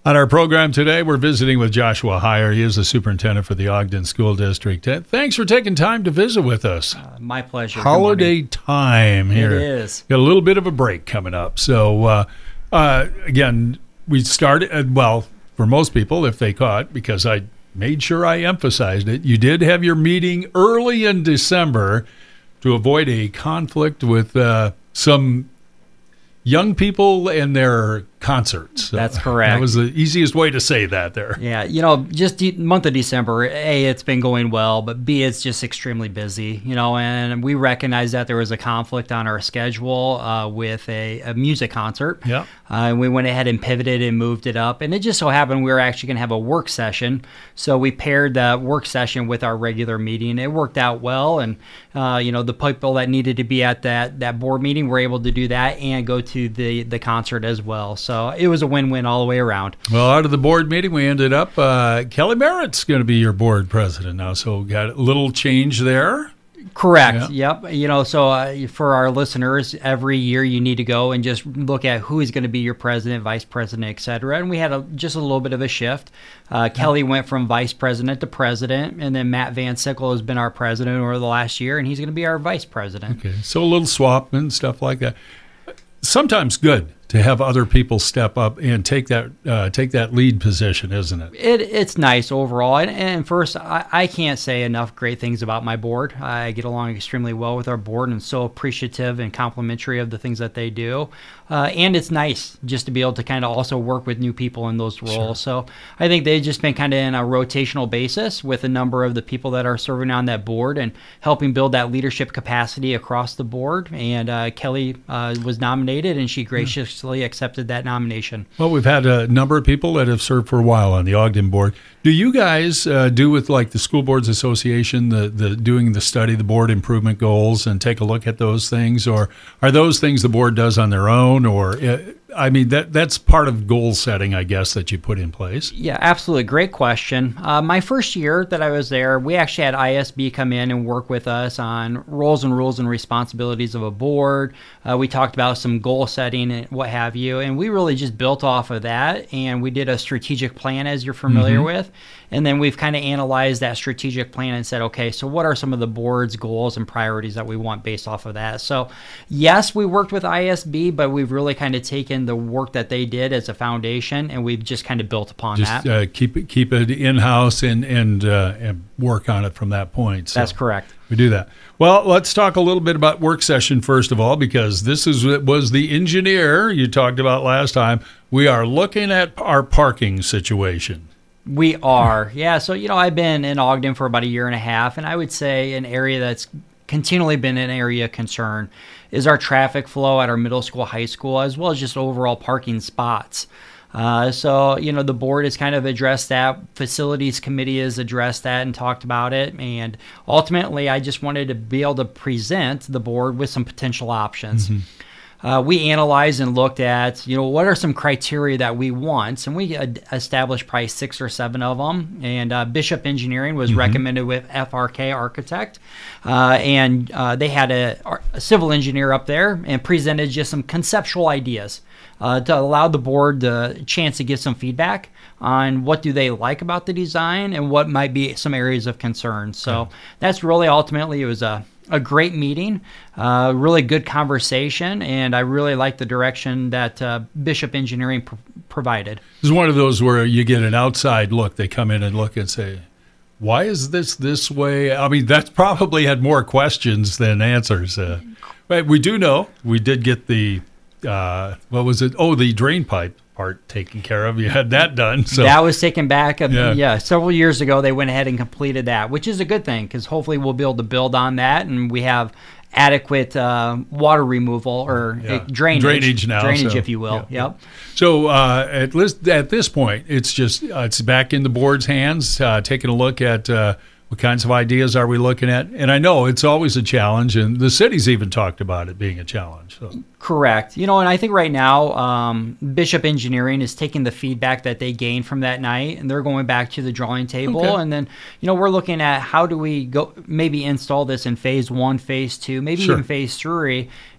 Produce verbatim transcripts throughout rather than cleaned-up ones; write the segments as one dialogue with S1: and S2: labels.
S1: On our program today, we're visiting with Joshua Heyer. He is the superintendent for the Ogden School District. Uh, Thanks for taking time to visit with us.
S2: Uh, my pleasure.
S1: Holiday time here.
S2: It is.
S1: Got a little bit of a break coming up. So, uh, uh, again, we started, uh, well, for most people, if they caught, because I made sure I emphasized it, you did have your meeting early in December to avoid a conflict with uh, some young people and their concerts.
S2: That's correct.
S1: That was the easiest way to say that there.
S2: Yeah, you know, just the month of December, A, it's been going well, but B, it's just extremely busy, you know, and we recognized that there was a conflict on our schedule uh, with a, a music concert.
S1: Yeah.
S2: Uh, and we went ahead and pivoted and moved it up. And it just so happened we were actually going to have a work session. So we paired the work session with our regular meeting. It worked out well. And, uh, you know, the people that needed to be at that, that board meeting were able to do that and go to the, the concert as well. So it was a win-win all the way around.
S1: Well, out of the board meeting, we ended up, uh, Kelly Merritt's going to be your board president now. So we got a little change there.
S2: Correct.
S1: Yeah.
S2: Yep. You know, so uh, for our listeners, every year you need to go and just look at who is going to be your president, vice president, et cetera. And we had a, just a little bit of a shift. Uh, Kelly went from vice president to president, and then Matt Van Sickle has been our president over the last year, and he's going to be our vice president.
S1: Okay. So a little swap and stuff like that. Sometimes good to have other people step up and take that uh, take that lead position, isn't it?
S2: It it's nice overall. And, and first, I, I can't say enough great things about my board. I get along extremely well with our board and so appreciative and complimentary of the things that they do. Uh, and it's nice just to be able to kind of also work with new people in those roles.
S1: Sure.
S2: So I think they've just been kind of in a rotational basis with a number of the people that are serving on that board and helping build that leadership capacity across the board. And uh, Kelly uh, was nominated, and she graciously accepted that nomination.
S1: Well, we've had a number of people that have served for a while on the Ogden board. Do you guys uh, do with like the School Boards Association, the, the doing the study, the board improvement goals, and take a look at those things? Or are those things the board does on their own? Or, uh, I mean, that that's part of goal setting, I guess, that you put in place.
S2: Yeah, absolutely. Great question. Uh, my first year that I was there, we actually had I S B come in and work with us on roles and rules and responsibilities of a board. Uh, we talked about some goal setting and what have you, and we really just built off of that, and we did a strategic plan, as you're familiar mm-hmm. with. And then we've kind of analyzed that strategic plan and said, okay, so what are some of the board's goals and priorities that we want based off of that? So yes, we worked with I S B, but we've really kind of taken the work that they did as a foundation, and we've just kind of built upon
S1: just,
S2: that.
S1: Uh, keep it keep it in-house and, and, uh, and work on it from that point. So
S2: that's correct.
S1: We do that. Well, let's talk a little bit about work session first of all, because this is was the engineer you talked about last time. We are looking at our parking situation.
S2: We are. Yeah. So, you know, I've been in Ogden for about a year and a half, and I would say an area that's continually been an area of concern is our traffic flow at our middle school, high school, as well as just overall parking spots. Uh, so, you know, the board has kind of addressed that. Facilities committee has addressed that and talked about it. And ultimately, I just wanted to be able to present the board with some potential options. Mm-hmm. Uh, we analyzed and looked at, you know, what are some criteria that we want, and we ad- established probably six or seven of them. And uh, Bishop Engineering was mm-hmm. recommended with F R K Architect, uh, and uh, they had a, a civil engineer up there and presented just some conceptual ideas uh, to allow the board the chance to give some feedback on what do they like about the design and what might be some areas of concern. So okay. that's really ultimately it was a A great meeting, uh, really good conversation, and I really like the direction that uh, Bishop Engineering pr- provided.
S1: This is one of those where you get an outside look. They come in and look and say, why is this this way? I mean, that's probably had more questions than answers. Uh, but we do know, we did get the, uh, what was it? Oh, the drain pipe part taken care of. You had that done. So
S2: that was taken back. Of,
S1: yeah.
S2: yeah, several years ago, they went ahead and completed that, which is a good thing because hopefully we'll be able to build on that, and we have adequate uh, water removal or
S1: yeah.
S2: uh, drainage,
S1: drainage now,
S2: drainage,
S1: so,
S2: if you will.
S1: Yeah,
S2: yep.
S1: Yeah. So uh, at least at this point, it's just uh, it's back in the board's hands, uh, taking a look at uh, what kinds of ideas are we looking at. And I know it's always a challenge, and the city's even talked about it being a challenge. So.
S2: Correct. You know, and I think right now um, Bishop Engineering is taking the feedback that they gained from that night, and they're going back to the drawing table.
S1: Okay.
S2: And then, you know, we're looking at how do we go maybe install this in phase one, phase two, maybe
S1: Sure.
S2: even phase three,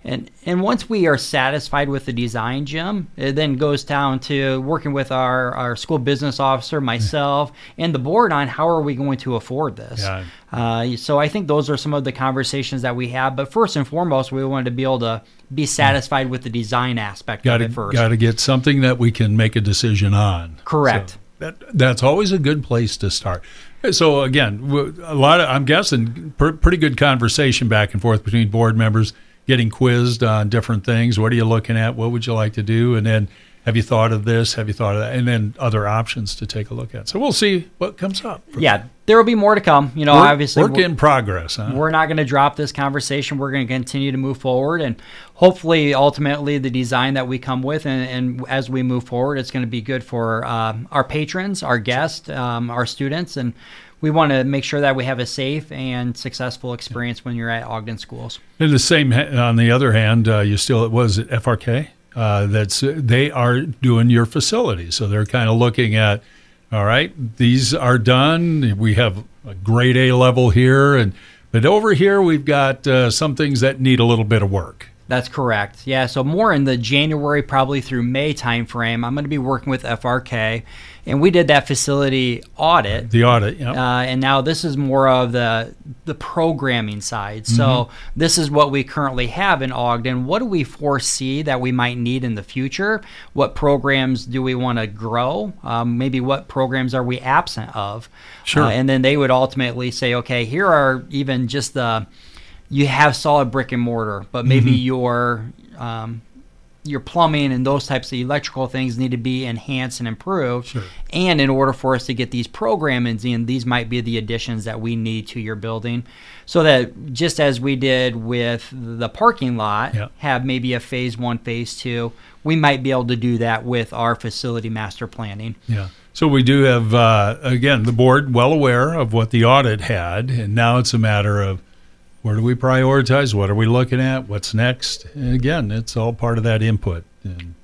S2: And and once we are satisfied with the design, Jim, it then goes down to working with our, our school business officer, myself, and the board on how are we going to afford this.
S1: Yeah.
S2: Uh, so I think those are some of the conversations that we have. But first and foremost, we wanted to be able to be satisfied with the design aspect
S1: Gotta,
S2: of it first.
S1: Got to get something that we can make a decision on.
S2: Correct.
S1: So that that's always a good place to start. So again, w- a lot of I'm guessing pr- pretty good conversation back and forth between board members, getting quizzed on different things. What are you looking at? What would you like to do? And then, have you thought of this? Have you thought of that? And then other options to take a look at. So we'll see what comes up.
S2: Yeah, there will be more to come. You know,
S1: work,
S2: obviously,
S1: work in progress. Huh?
S2: We're not going to drop this conversation. We're going to continue to move forward, and hopefully, ultimately, the design that we come with, and, and as we move forward, it's going to be good for um, our patrons, our guests, um, our students, and we want to make sure that we have a safe and successful experience when you're at Ogden schools.
S1: And the same, on the other hand, uh, you still, was it F R K? Uh, that's they are doing your facilities. So they're kind of looking at, all right, these are done. We have a grade A level here. and But over here, we've got uh, some things that need a little bit of work.
S2: That's correct. Yeah, so more in the January, probably through May timeframe, I'm going to be working with F R K, and we did that facility audit.
S1: The audit, yeah.
S2: Uh, and now this is more of the the programming side. So
S1: Mm-hmm.
S2: this is what we currently have in Ogden. What do we foresee that we might need in the future? What programs do we want to grow? Um, maybe what programs are we absent of?
S1: Sure.
S2: Uh, and then they would ultimately say, okay, here are even just the you have solid brick and mortar, but maybe
S1: Mm-hmm.
S2: your um, your plumbing and those types of electrical things need to be enhanced and improved.
S1: Sure.
S2: And in order for us to get these programs in, these might be the additions that we need to your building. So that just as we did with the parking lot,
S1: Yeah.
S2: have maybe a phase one, phase two, we might be able to do that with our facility master planning.
S1: Yeah. So we do have, uh, again, the board well aware of what the audit had, and now it's a matter of where do we prioritize? What are we looking at? What's next? And again, it's all part of that input. And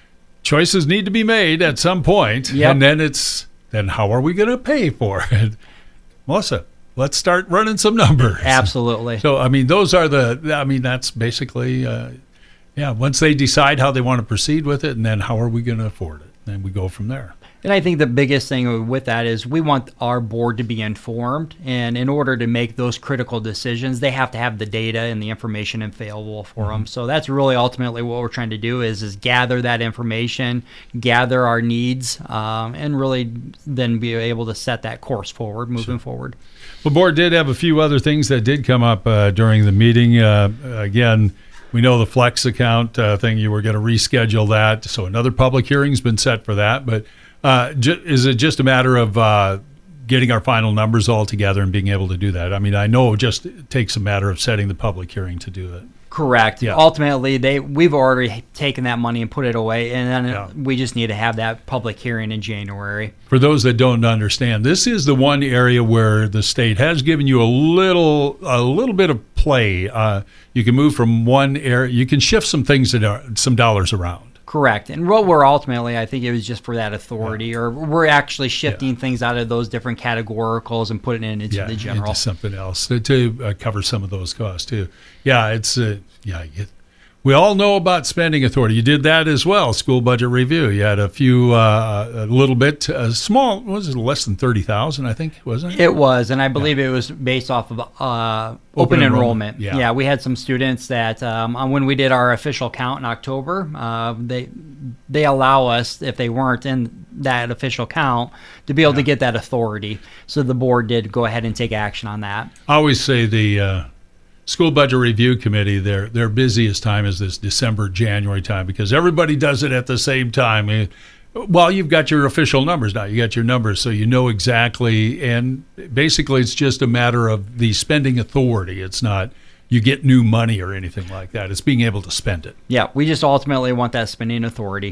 S1: choices need to be made at some point,
S2: Yep.
S1: and then it's then how are we going to pay for it? Melissa, let's start running some numbers.
S2: Absolutely.
S1: So I mean, those are the. I mean, that's basically, uh, yeah. Once they decide how they want to proceed with it, and then how are we going to afford it? Then we go from there.
S2: And I think the biggest thing with that is we want our board to be informed. And in order to make those critical decisions, they have to have the data and the information available for
S1: Mm-hmm.
S2: them. So that's really ultimately what we're trying to do is, is gather that information, gather our needs, um, and really then be able to set that course forward, moving
S1: Sure.
S2: forward.
S1: The board did have a few other things that did come up uh, during the meeting. Uh, again, we know the flex account uh, thing, you were going to reschedule that. So another public hearing's been set for that. But uh, ju- is it just a matter of uh, getting our final numbers all together and being able to do that? I mean, I know it just takes a matter of setting the public hearing to do it.
S2: Correct.
S1: Yeah.
S2: Ultimately, they we've already taken that money and put it away, and then
S1: Yeah.
S2: we just need to have that public hearing in January.
S1: For those that don't understand, this is the one area where the state has given you a little a little bit of play. Uh, you can move from one area, you can shift some things, that are, some dollars around.
S2: Correct. And what we're ultimately, I think it was just for that authority, or we're actually shifting things out of those different categoricals and putting it into
S1: Yeah,
S2: the general.
S1: into something else to, to uh, cover some of those costs too. Yeah, it's uh, yeah. It, we all know about spending authority. You did that as well. School budget review. You had a few, uh, a little bit, uh, small. What was it, less than thirty thousand? I think, wasn't it?
S2: It was, and I believe it was based off of uh, open,
S1: Open
S2: enrollment.
S1: enrollment, yeah.
S2: we had some students that um, uh, when we did our official count in October, uh, they they allow us, if they weren't in that official count, to be able to
S1: Yeah.
S2: get that authority. So the board did go ahead and take action on that.
S1: I always say the uh, school budget review committee, their their busiest time is this December, January time because everybody does it at the same time. And, well, you've got your official numbers now. You got your numbers, so you know exactly. And basically, it's just a matter of the spending authority. It's not you get new money or anything like that. It's being able to spend it.
S2: Yeah, we just ultimately want that spending authority.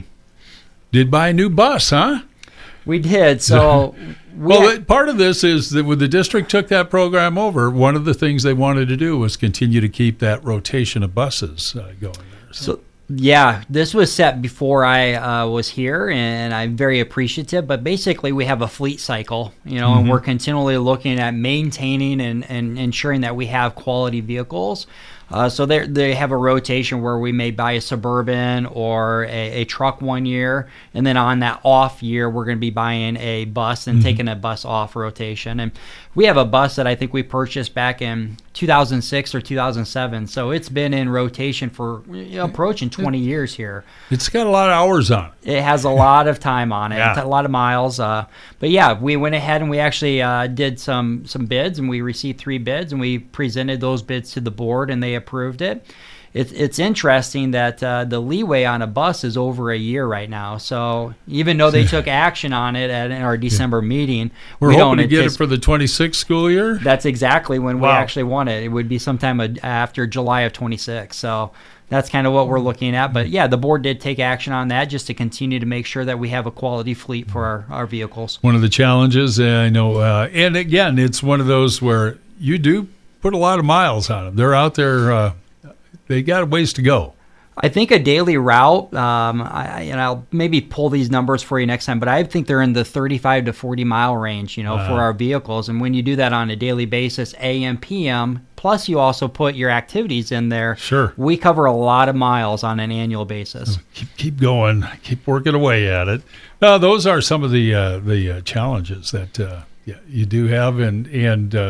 S1: Did buy a new bus, huh?
S2: We did. So, we
S1: Well,
S2: had-
S1: it- part of this is that when the district took that program over, one of the things they wanted to do was continue to keep that rotation of buses uh, going there.
S2: So yeah, this was set before I uh, was here, and I'm very appreciative. But basically, we have a fleet cycle, you know, and we're continually looking at maintaining and, and ensuring that we have quality vehicles. Uh, so they they have a rotation where we may buy a Suburban or a, a truck one year, and then on that off year we're going to be buying a bus and mm-hmm. taking a bus off rotation. And we have a bus that I think we purchased back in two thousand six or two thousand seven, so it's been in rotation for you know, approaching twenty years here.
S1: It's got a lot of hours on it.
S2: It has a lot of time on it,
S1: yeah.
S2: a lot of miles. Uh, but yeah, we went ahead and we actually uh, did some some bids, and we received three bids, and we presented those bids to the board, and they approved it. It's it's interesting that uh, the leeway on a bus is over a year right now. So even though they took action on it at our December yeah. meeting,
S1: we're
S2: we
S1: hoping
S2: don't
S1: to get it for the twenty-sixth school year.
S2: That's exactly when
S1: wow.
S2: we actually want it. It would be sometime after July of twenty-six. So that's kind of what we're looking at. But yeah, the board did take action on that just to continue to make sure that we have a quality fleet for our, our vehicles.
S1: One of the challenges, uh, I know, uh, and again, it's one of those where you do put a lot of miles on them. They're out there. Uh, they got a ways to go.
S2: I think a daily route, um, I, and I'll maybe pull these numbers for you next time, but I think they're in the thirty-five to forty mile range, you know, uh, for our vehicles. And when you do that on a daily basis, A M, P M, plus you also put your activities in there.
S1: Sure.
S2: We cover a lot of miles on an annual basis.
S1: Keep, keep going. Keep working away at it. Now, those are some of the uh, the uh, challenges that uh, yeah, you do have, and and uh,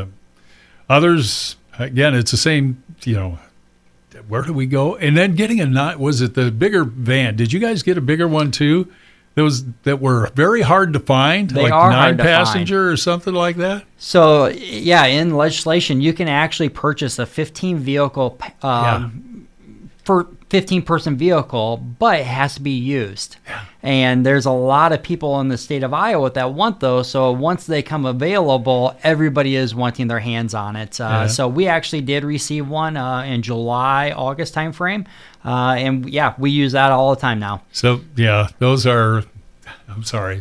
S1: others. Again, it's the same. You know, where do we go? And then getting a not was it the bigger van? Did you guys get a bigger one too? Those that were very hard to find,
S2: they
S1: like
S2: are
S1: nine
S2: hard to
S1: passenger
S2: find.
S1: Or something like that.
S2: So yeah, in legislation, you can actually purchase a fifteen vehicle um, yeah. for fifteen person vehicle, but it has to be used.
S1: Yeah.
S2: And there's a lot of people in the state of Iowa that want those. So once they come available, everybody is wanting their hands on it. Uh,
S1: yeah.
S2: So we actually did receive one uh, in July, August timeframe. Uh, and yeah, we use that all the time now.
S1: So yeah, those are, I'm sorry.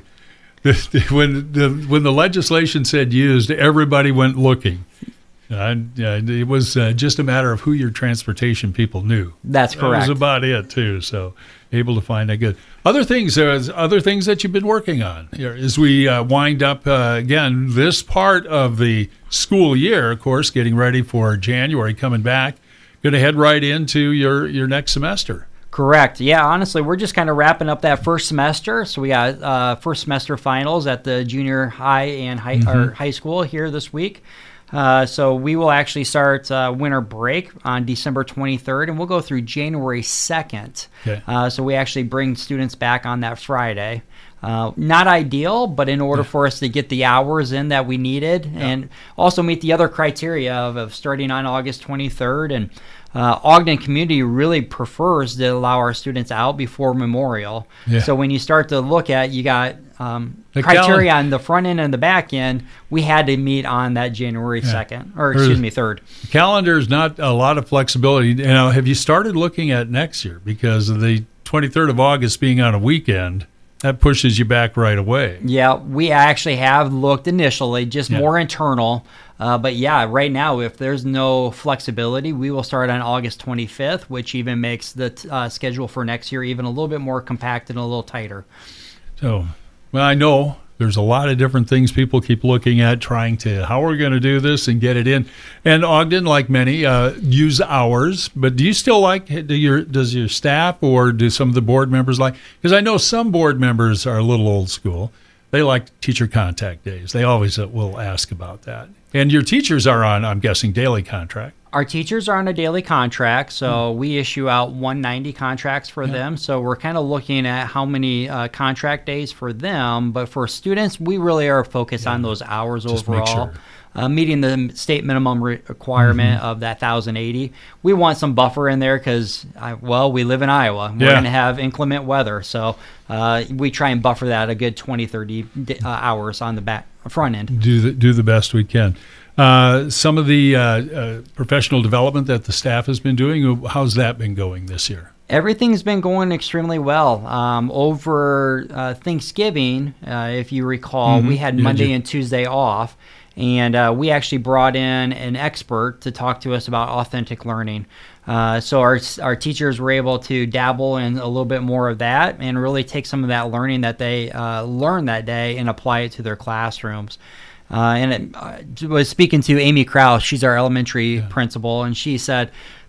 S1: when the when the legislation said used, everybody went looking. Uh, it was uh, just a matter of who your transportation people knew.
S2: That's correct.
S1: That was about it too. So able to find that good. Other things, uh, other things that you've been working on here as we uh, wind up uh, again this part of the school year. Of course, getting ready for January, coming back. Going to head right into your your next semester.
S2: Correct. Yeah, honestly, we're just kind of wrapping up that first semester. So we got uh, first semester finals at the junior high and high, mm-hmm. or high school here this week. Uh, so we will actually start uh, winter break on December twenty-third, and we'll go through January second.
S1: Okay.
S2: Uh, so we actually bring students back on that Friday. Uh, not ideal, but in order yeah. for us to get the hours in that we needed yeah. and also meet the other criteria of, of starting on August twenty-third. And uh, Ogden Community really prefers to allow our students out before Memorial.
S1: Yeah.
S2: So when you start to look at, you got um,
S1: the
S2: criteria
S1: cal-
S2: on the front end and the back end, we had to meet on that January
S1: yeah.
S2: second, or excuse
S1: There's,
S2: me, third.
S1: The calendar is not a lot of flexibility. You know, have you started looking at next year? Because of the twenty-third of August being on a weekend, that pushes you back right away.
S2: Yeah, we actually have looked initially, just
S1: yeah.
S2: more internal. Uh, but yeah, right now, if there's no flexibility, we will start on August twenty-fifth, which even makes the uh, schedule for next year even a little bit more compact and a little tighter.
S1: So, well, I know there's a lot of different things people keep looking at, trying to, how are we going to do this and get it in? And Ogden, like many, uh, use hours. But do you still like, do your, does your staff or do some of the board members like, because I know some board members are a little old school. They like teacher contact days. They always uh, will ask about that. And your teachers are on, I'm guessing, daily contract.
S2: Our teachers are on a daily contract, so mm. we issue out one hundred ninety contracts for yeah. them. So we're kind of looking at how many uh, contract days for them. But for students, we really are focused yeah. on those hours
S1: Just
S2: overall.
S1: Make sure.
S2: Uh, meeting the state minimum re- requirement mm-hmm. of that one thousand eighty. We want some buffer in there because, well, we live in Iowa. We're
S1: yeah.
S2: going to have inclement weather. So uh, we try and buffer that a good twenty, thirty uh, hours on the back front end.
S1: Do the, do the best we can. Uh, some of the uh, uh, professional development that the staff has been doing, how's that been going this year?
S2: Everything's been going extremely well. Um, over uh, Thanksgiving, uh, if you recall, mm-hmm. we had
S1: yeah,
S2: Monday
S1: you-
S2: and Tuesday off. And uh, we actually brought in an expert to talk to us about authentic learning. Uh, so our our teachers were able to dabble in a little bit more of that and really take some of that learning that they uh, learned that day and apply it to their classrooms. Uh, and it uh, was speaking to Amy Krause. She's our elementary
S1: yeah.
S2: principal, and she said,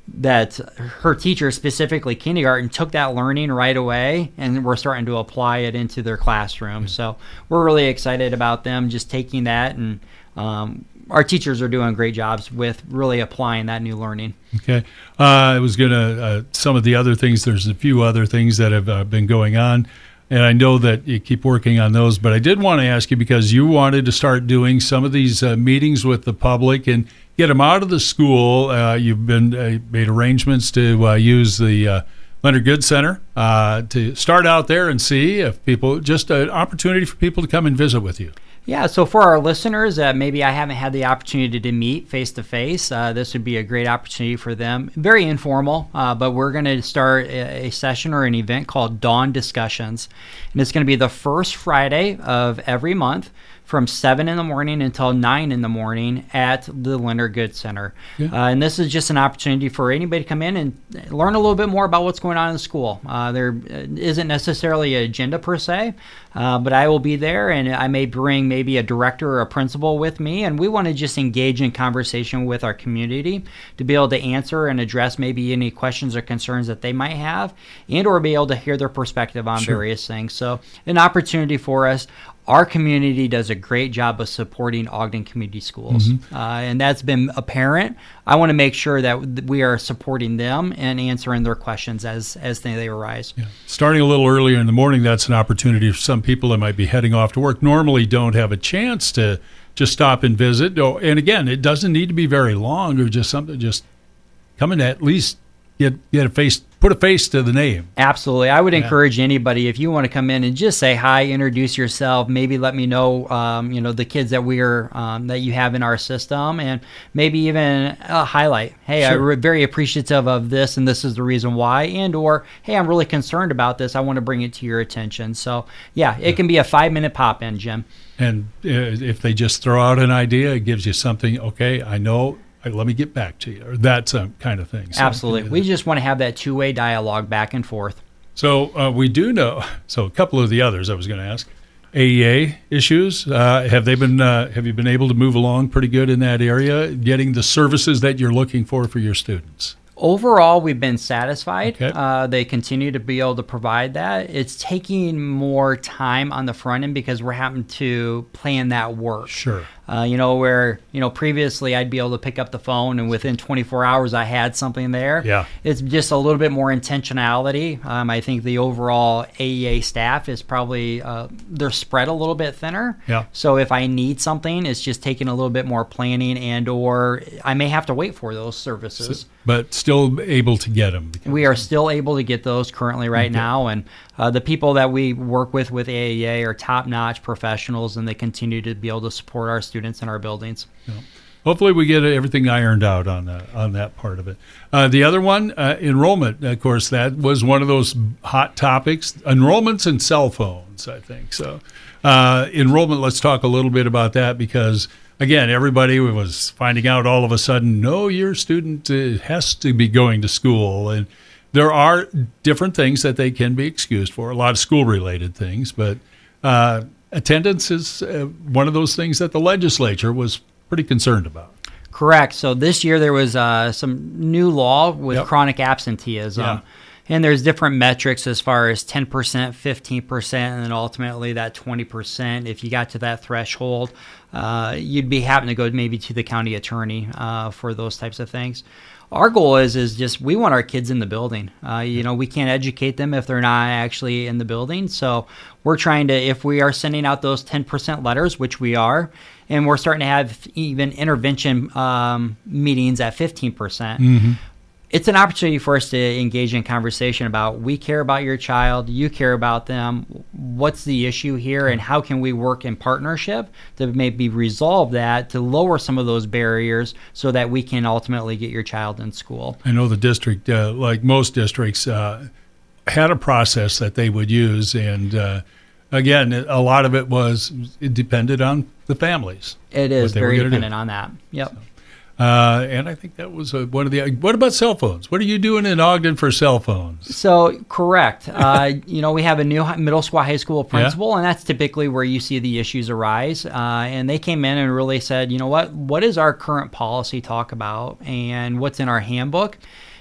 S2: that her teacher, specifically kindergarten, took that learning right away, and we're starting to apply it into their classroom. Mm-hmm. So we're really excited about them just taking that, and um, our teachers are doing great jobs with really applying that new learning.
S1: Okay. Uh, I was going to, uh, some of the other things, there's a few other things that have uh, been going on, and I know that you keep working on those, but I did want to ask you, because you wanted to start doing some of these uh, meetings with the public and get them out of the school. Uh, you've been uh, made arrangements to uh, use the uh, Leonard Good Center uh, to start out there and see if people, just an opportunity for people to come and visit with you.
S2: Yeah, so for our listeners, uh, maybe I haven't had the opportunity to meet face-to-face, uh, this would be a great opportunity for them. Very informal, uh, but we're going to start a, a session or an event called Dawn Discussions. And it's going to be the first Friday of every month from seven in the morning until nine in the morning at the Leonard Good Center. Yeah. Uh, and this is just an opportunity for anybody to come in and learn a little bit more about what's going on in the school. Uh, there isn't necessarily an agenda per se, uh, but I will be there, and I may bring maybe a director or a principal with me, and we want to just engage in conversation with our community to be able to answer and address maybe any questions or concerns that they might have, and or be able to hear their perspective on sure. various things. So an opportunity for us. Our community does a great job of supporting Ogden Community Schools, mm-hmm. uh, and that's been apparent. I want to make sure that we are supporting them and answering their questions as as they, they arise. Yeah.
S1: Starting a little earlier in the morning, that's an opportunity for some people that might be heading off to work, normally don't have a chance to just stop and visit. Oh, and again, it doesn't need to be very long, or just something, just come in at least get get a face, put a face to the name.
S2: Absolutely. I would yeah. encourage anybody, if you want to come in and just say hi, introduce yourself, maybe let me know, um, you know, the kids that we're, um, that you have in our system, and maybe even a highlight. Hey, sure. I'm very appreciative of this, and this is the reason why, and or, hey, I'm really concerned about this. I want to bring it to your attention. So, yeah, it yeah. can be a five-minute pop-in, Jim.
S1: And uh, if they just throw out an idea, it gives you something, okay, I know, let me get back to you, or that uh, kind of thing. So,
S2: absolutely. We just want to have that two-way dialogue back and forth.
S1: So uh, we do know, so a couple of the others I was going to ask, A E A issues, uh, have they been, uh, have you been able to move along pretty good in that area, getting the services that you're looking for for your students?
S2: Overall, we've been satisfied.
S1: Okay.
S2: Uh, they continue to be able to provide that. It's taking more time on the front end because we're having to plan that work.
S1: Sure.
S2: Uh, you know, where, you know, previously I'd be able to pick up the phone and within twenty-four hours I had something there.
S1: Yeah.
S2: It's just a little bit more intentionality. Um, I think the overall A E A staff is probably, uh, they're spread a little bit thinner.
S1: Yeah.
S2: So if I need something, it's just taking a little bit more planning, and or I may have to wait for those services.
S1: So, but still able to get them.
S2: We are still able to get those currently right okay. now, and uh, the people that we work with with A E A are top-notch professionals, and they continue to be able to support our students in our buildings.
S1: Yeah. Hopefully we get everything ironed out on that, on that part of it. Uh, the other one, uh, enrollment, of course, that was one of those hot topics. Enrollments and cell phones, I think. So uh, enrollment, let's talk a little bit about that, because again, everybody was finding out all of a sudden, no, your student uh, has to be going to school. And there are different things that they can be excused for, a lot of school-related things. But uh, attendance is uh, one of those things that the legislature was pretty concerned about.
S2: Correct. So this year there was uh, some new law with
S1: Yep.
S2: chronic absenteeism.
S1: Yeah.
S2: And there's different metrics as far as ten percent, fifteen percent, and then ultimately that twenty percent. If you got to that threshold, uh, you'd be having to go maybe to the county attorney uh, for those types of things. Our goal is is just we want our kids in the building. Uh, you know, we can't educate them if they're not actually in the building. So we're trying to, if we are sending out those ten percent letters, which we are, and we're starting to have even intervention um, meetings at fifteen percent,
S1: Mm-hmm.
S2: it's an opportunity for us to engage in conversation about, we care about your child, you care about them, what's the issue here, and how can we work in partnership to maybe resolve that, to lower some of those barriers so that we can ultimately get your child in school.
S1: I know the district, uh, like most districts, uh, had a process that they would use, and uh, again, a lot of it was, it depended on the families.
S2: It is
S1: what they were
S2: very
S1: gonna do.
S2: dependent on that. Yep.
S1: So, Uh, and I think that was uh, one of the. What about cell phones? What are you doing in Ogden for cell phones?
S2: So correct. Uh, you know, we have a new hi- middle school, high school principal, yeah. and that's typically where you see the issues arise. Uh, and they came in and really said, you know what, what does our current policy talk about, and what's in our handbook?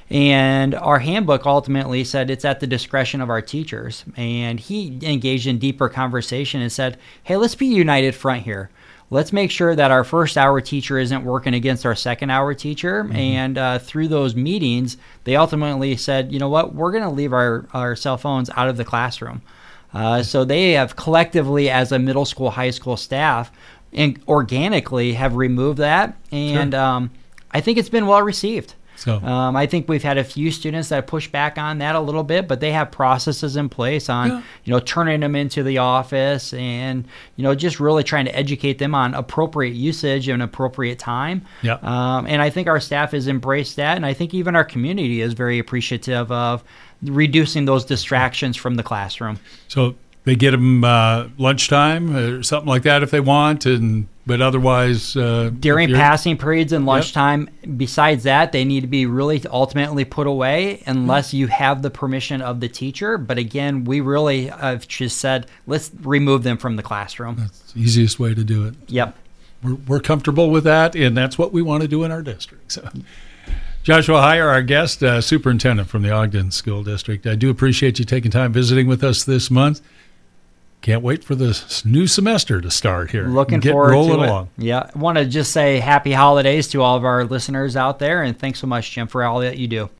S2: And our handbook ultimately said it's at the discretion of our teachers. And he engaged in deeper conversation and said, hey, let's be a united front here. Let's make sure that our first hour teacher isn't working against our second hour teacher. Mm-hmm. And uh, through those meetings, they ultimately said, you know what, we're going to leave our, our cell phones out of the classroom. Uh, so they have collectively, as a middle school, high school staff, and organically have removed that. And sure. um, I think it's been well received. So um, I think we've had a few students that push back on that a little bit, but they have processes in place on, yeah. you know, turning them into the office and, you know, just really trying to educate them on appropriate usage and appropriate time.
S1: Yeah.
S2: Um, and I think our staff has embraced that. And I think even our community is very appreciative of reducing those distractions from the classroom.
S1: So they get them uh, lunchtime or something like that if they want, and but otherwise uh,
S2: during passing periods and lunchtime. Yep. Besides that, they need to be really ultimately put away unless you have the permission of the teacher. But again, we really have just said let's remove them from the classroom.
S1: That's the easiest way to do it.
S2: Yep,
S1: we're we're comfortable with that, and that's what we want to do in our district. So. Joshua Heyer, our guest, uh, superintendent from the Ogden School District. I do appreciate you taking time visiting with us this month. Can't wait for the new semester to start here.
S2: Looking
S1: Get
S2: forward
S1: rolling
S2: to it.
S1: along.
S2: Yeah, I want to just say happy holidays to all of our listeners out there, and thanks so much, Jim, for all that you do.